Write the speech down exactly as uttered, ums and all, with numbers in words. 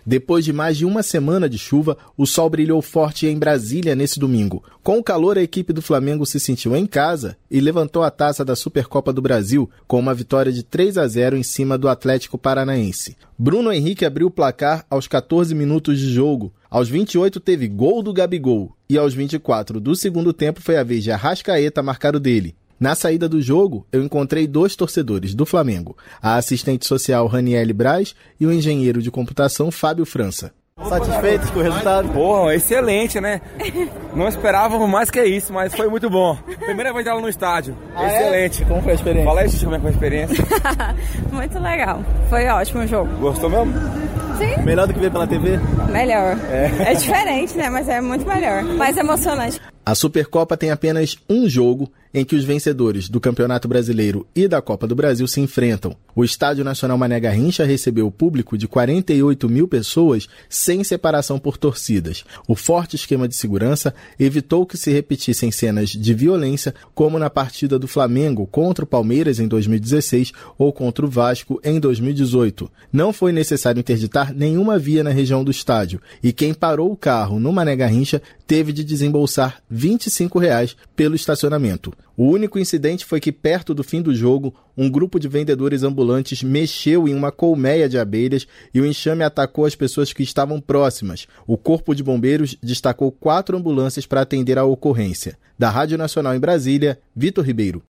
Depois de mais de uma semana de chuva, o sol brilhou forte em Brasília nesse domingo. Com o calor, a equipe do Flamengo se sentiu em casa e levantou a taça da Supercopa do Brasil com uma vitória de três a zero em cima do Atlético Paranaense. Bruno Henrique abriu o placar aos catorze minutos de jogo. Aos vinte e oito teve gol do Gabigol e aos vinte e quatro do segundo tempo foi a vez de Arrascaeta marcar o dele. Na saída do jogo, eu encontrei dois torcedores do Flamengo, a assistente social Raniele Braz e o engenheiro de computação Fábio França. Satisfeitos com o resultado? Porra, excelente, né? Não esperávamos mais que isso, mas foi muito bom. Primeira vez dela no estádio. Ah, excelente. É? Como foi a experiência? Fala aí, como é que foi a experiência? Muito legal. Foi ótimo o jogo. Gostou mesmo? Sim. Melhor do que ver pela T V? Melhor. É, é diferente, né? Mas é muito melhor. Mais emocionante. A Supercopa tem apenas um jogo em que os vencedores do Campeonato Brasileiro e da Copa do Brasil se enfrentam. O Estádio Nacional Mané Garrincha recebeu o público de quarenta e oito mil pessoas sem separação por torcidas. O forte esquema de segurança evitou que se repetissem cenas de violência, como na partida do Flamengo contra o Palmeiras em dois mil e dezesseis ou contra o Vasco em dois mil e dezoito. Não foi necessário interditar nenhuma via na região do estádio e quem parou o carro no Mané Garrincha teve de desembolsar vinte e cinco reais pelo estacionamento. O único incidente foi que, perto do fim do jogo, um grupo de vendedores ambulantes mexeu em uma colmeia de abelhas e o enxame atacou as pessoas que estavam próximas. O Corpo de Bombeiros destacou quatro ambulâncias para atender a ocorrência. Da Rádio Nacional em Brasília, Vitor Ribeiro.